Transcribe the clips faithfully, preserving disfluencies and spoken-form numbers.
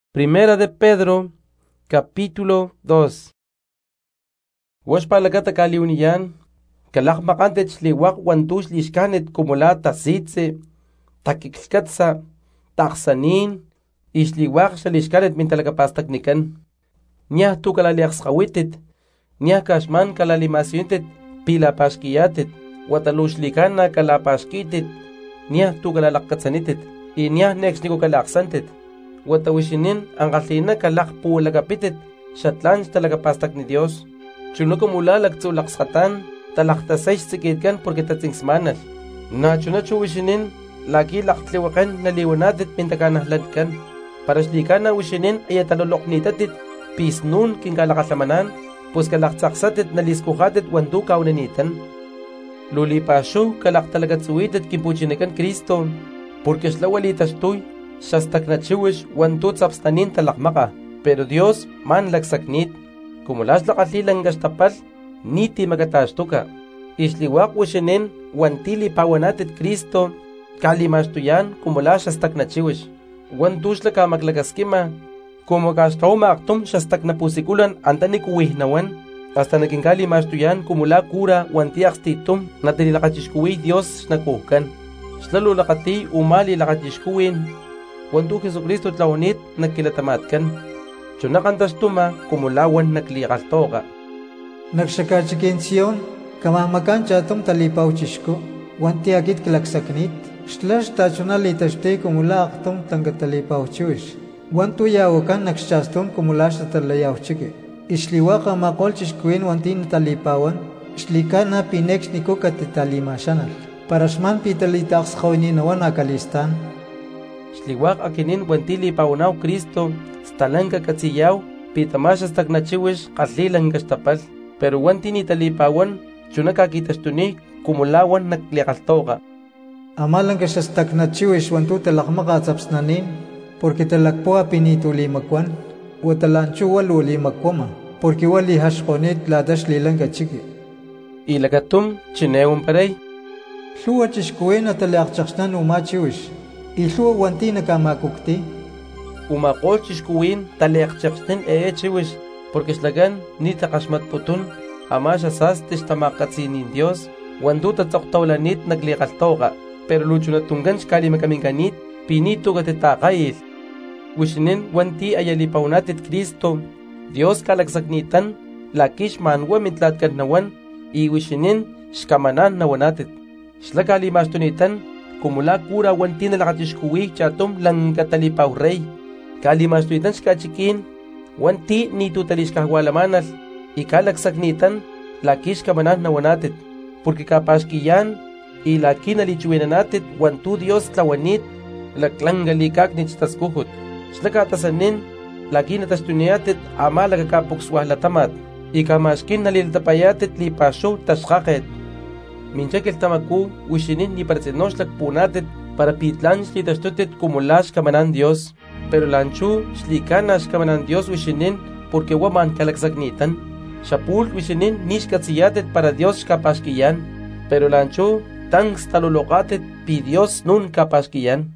Primera de Pedro, capítulo dos. Wash palakata kaliuniyan, kalakmakantech liwak wantush lishkanet kumula tasitse, takikskatsa, taksanin, ishliwak sa lishkanet mintalakapastaknikan. Nyah tu kalaliakskawitit, nyah kashman kalalimasyuntit, pilapashkiyatit, watalushlikana kalapashkitit, nyah tu kalalakatsanitit, y nyah nexniko kalaksantit. Watawishinin ang kalina kalakpu lagapitit, shatlan talagapastak ni Dios. Chuno kumula lagtsulakskatan, talaktasay sikitkan porque tatsingsmanal. Na chuna chuwishinin, lagi laktliwakan naliwanatit pintakanahladkan. Para shlikana wishinin ay taloloknitatit, pisnun kinkalakaslamanan, pues kalaktsaksatit naliskuhatit wandu kaunanitan. Lulipasyo kalaktalagatuitit kimpuchinakan Kristo, porque slawalitas tuy, shastaknachiwish wantut sapstanin talakmaka, pero Dios man laksaknit, kumulas lakalilang gastapal, niti magatashtuka. Isliwak wishinin wantili pawanatit Kristo, kalimastuyan kumulas shastaknachiwish. Wantush laka maglagaskima, kumagastauma aktum shastaknapusikulan antani kuwihnawan, hasta naging kalimastuyan kumula kura wanti akstitum na tililakachishkuwi Dios nakuhkan. Slalo lakati umali lakachishkuwin, wantu Jesucristo tlawanit nagkilatamatkan. Chunakantas tuma kumulawan naglikaltoka. Nagsakachikinsiyon, kamamakan chatum talipaw chishko, wanti akit kilaksaknit, slash tachunalitashte kumula aktum tangatalipaw chiwish. Wantu yawakan nagschastum kumula sa talayaw chike. Isliwa kamakol chishkuin wanti natalipawan, islika na pinex niko katitalimasyanal. Parasman pitalitaks kawininawan akalistan. Shliwak akinin wantili paunaw Kristo, stalanka katsiyaw, pitamasyas tagnachiwish katlilang gastapal, pero wanti ni talipawan, chunakakitastuni, kumulawan nagliakaltoka. Amalang kasas tagnachiwish wantu talakmaka sapsnanin, porque talakpoa pinituli magwan, o talanchu waluli magwama, porque wali hashkonit ladas lilang kachiki. Ilagatum, chinewang paray. Luwa chishkuwe na talakchaksnan umachiwish, Ilhuwa wanti nakamakukti. Umakol chishkuwin taliakchakstin ee chiwish, porque slagan ni takasmat putun, ama shasas tishtamakatsinin Dios, wandu tatsaktawlanit naglikaltoka, pero lucho na tunggan shkali makaminganit, pinito katitakayil. Wishinin wanti ayalipaw natit Kristo, Dios kalagsaknitan, lakish manwa mitlatkan nawan, iwishinin shkamanan nawanatit. Shlakalimastunitan, kumula kura wanti na lakatishkuwi chatum lang katalipaw rey. Kalimastuitan shkachikin, wanti nitu talishkahwalamanal, ikalaksaknitan, lakish kamanan na wanatit, porque kapashkiyan, ilaki nalichuinanatit, wantu Dios tlawanit, laklanggalikak nitstaskuhut. Shlakatasanin, laki natastuniatit, ama lagakapukswahlatamat, ikamashkin naliltapayatit lipasyo tashkaket. Minchakil tamaku, wishinin ni partsenosh lakpunatit, para pitlan shlitastutit kumulash kamanan Dios, pero lanchu shlikanas kamanan Dios wishinin, porque waman kalaksaknitan. Shapul wishinin nishkatsiyatit para Dios kapashkiyan, pero lanchu tangs talulokatit pi Dios nun kapashkiyan.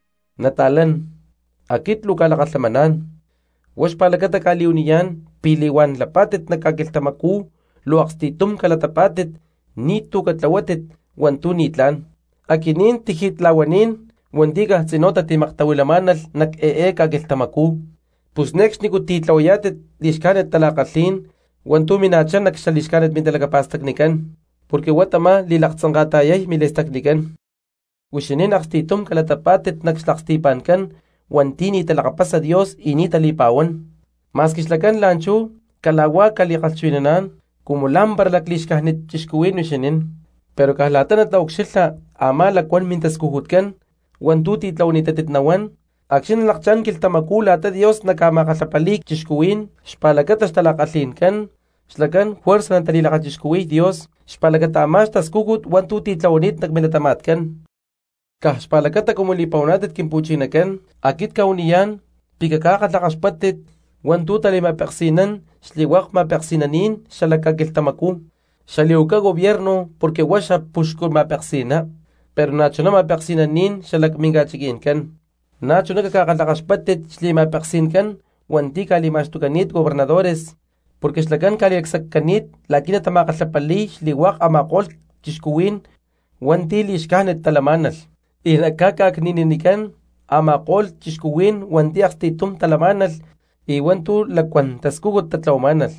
Natalan, akit lukalakatlamanan, wash palakata kaliuniyan, piliwan lapatit nakakiltamaku, luakstitum kalatapatit, nitu katlawatit, wantu nitlan. Akinin tihitlawanin, wandiga tsinota timaktawilamanal nak-ee kagiltamaku. Pusnex ni kutitlawayatit, lishkanet talakatlin, wantu minachan naksalishkanet mintalagapastaknikan, porque watama lilaktsangkatayay milestaknikan. Wishinin akstitum kalatapatit nakslakstipankan, wanti ni talakapas sa Dios initalipawan. Maskislakan lanchu, kalawa kalikalchuinanan, kumulam parlaklishkahnit chishkuwin wishinin, pero kahlatan at laukshilha, ama lakwan mintaskuhutkan, wantu titlawnitatit nawan, akshin lakchan kiltamakula ta Dios nakamakasapalik chishkuwin, shpalagatas talakatlinkan, shlagan fuerza ng talilakachishkuwi Dios, shpalagatamas taskuhut wantu titlawnit nagminatamatkan. Kah shpalagata kumulipaw natit kimpuchinakan, akit kauniyan, pikakakatlakaspatit, wantu talimapeksinan, shliwak mapeksinanin, shalakagiltamaku. Shaliuka gobierno, porque washa pushkur mapeksina, pero nacho na mapeksinanin, shalakmingachiginkan. Nacho na kakakalaxpatit xlimapaksinkan wanti kalimaxtukanit gobernadores, porque xlakan kaliaksakkanit lakin tamakgalhapali xliwak amakol chixkuwin wanti lixkajnet talamanal. Y nakakaknininikan amakol chixkuwin wanti akstitum talamanal y wantu lakuan taskujut tatlawamanal.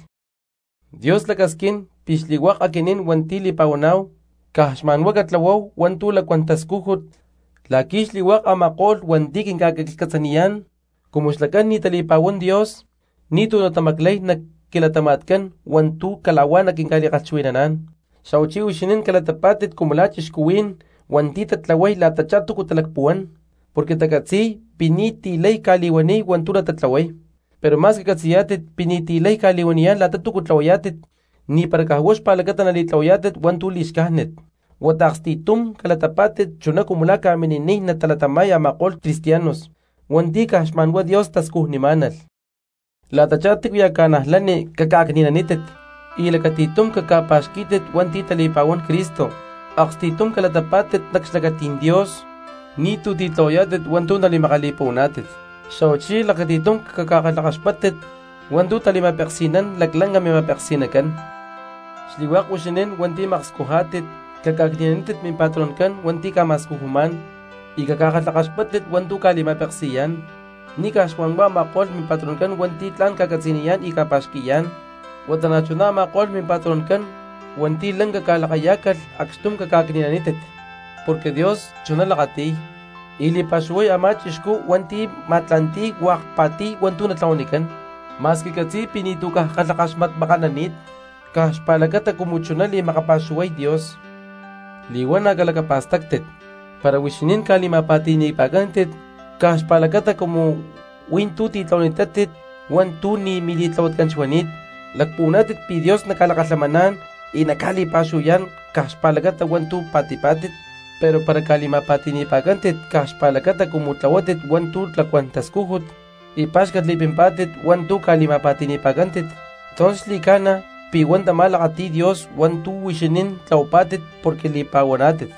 Dios lakaskin pixliwak akinin wanti lipawanaw kahxmanwa katlawaw wantu lakuan taskujut laki xliwak amakol wanti kinkakakilkatsaniyan como xlakan ni talipawan Dios nitu natamaklay na kilatamatkan wantu kalawan kinkaliqalchwinanan. Xawchi uxinin kalatapatit como la chixkuwin wanti tatlaway latachatuku talakpuwan porque takatsi pinitilay kaliwani wantu natatlaway. Pero mas que katsiyatit pinitilay kaliwaniyan latatuku tlawayatit ni para kahwax palakata nalitlawayatit wantu lixkajnet. Wataqstitum kalatapatit chuna como la kamininij natalatamay amakol cristianos wanti kahxmanwa Dios taskujnimanal. Latachatik yakanahlani kakakninanitit y lakatitum kakapaxkitit wanti talipawan Cristo. Aqstitum kalatapatit nakxlakatin Dios nitu titlawayatit wantu nalimakalipunatit. Xawchi lakatitum kakakalakaxpatit wantu talimapeksinan laklanga mimapeksinakan. Xliwaq uxinin wanti maqskujatit kakakninanitit min patronkan wanti kamaskujuman y kakakalakaxpatit wantu kalimapeksiyan ni kaxwanwa maqol min patronkan wanti tlan kakatsiniyan y kapaxkiyan watanachuna maqol min patronkan wanti lang kakalakayakal akstum kakakninanitit porque Dios chuna lakati ilipashuay ama chixku wanti matlanti wakpati wantu natlawanikan maski katsi pinitu kahkalakaxmat bakananit kahxpalakata kumuchuna li makapashuay Dios liwan nakalakapastaktit para wishinin kalimapatini pagantit kahxpalakata como wintu titlawnittatit wantu ni militlawatkanchwanit lakpunatit pi Dios nakalakaslamanan y nakalipashuyan kahxpalakata wantu patipatit pero para kalimapatini pagantit kahxpalakata como tlawatit wantu tlakuan taskujut y paxkat lipimpatit wantu kalimapatini pagantit entonces likana pi wanta malakati Dios wantu wishinin tlawpatit porque lipawanatit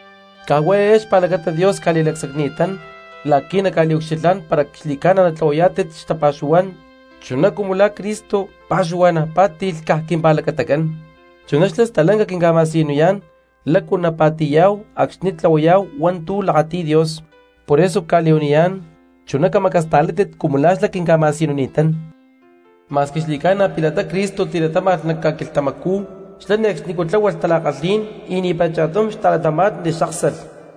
kahweex palakata Dios kalilaksaknitan lakin nakaliuxitlan para xlikana natlawayatit xtapashuan chuna como la Cristo pashuana patil kahkinpalakatakan chuna xlas talanga kinkamasinuyan lakunapatiyaw axnitlawayaw wantu lakati Dios por eso kaliuniyan chuna kamakastalitit como las lakinkamasinuinitan mas que xlikana pilata Cristo tiratamat nakakiltamaku xlanex nikutlawal talaqalin y ni pachatum xtalatamat de shaksal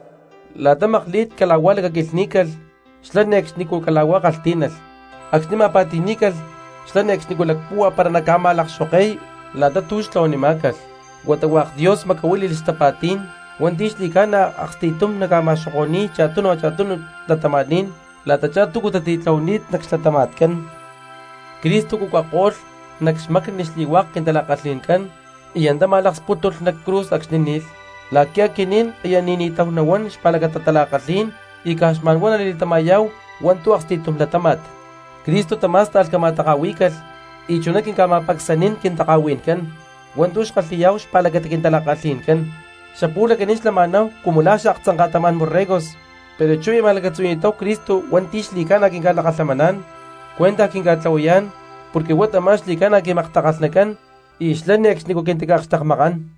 latamaklit kalawal kakilnikal xlanex nikukalawa kaltinal axnimapatinikal xlanex nikulakpuwa para nakamalakxoqey latatux tlawanimakal watawaq Dios makawili listapatin wanti xlikana axtitum nakamaxoqoni chatuno chatuno tatamanin latachatuku tatitlawnit nakxlatamatkan Cristo kukaqol nakxmak nixliwaq kintalaqallinkan y anda malaxputol nakkruz axninil laki akinin ayaninitaw nawan xpalakatatalaqallin y kaxmanwan alilitamayaw wantu axtitum latamat Cristo tamas talkamatakawikal y chuna kinkamapagsanin kintakawinkan wantu xqalliyaw xpalakatakintalaqallinkan xapula kanin xlamanaw kumula xaqtsankataman borregos pero chuy malakatsuyitaw Cristo wanti xlikana kinkalaqalamanan cuenta kinkatlawayan porque wata mas xlikana kimaktakgalnakan y xlanex nikukintikaqxtakmaqan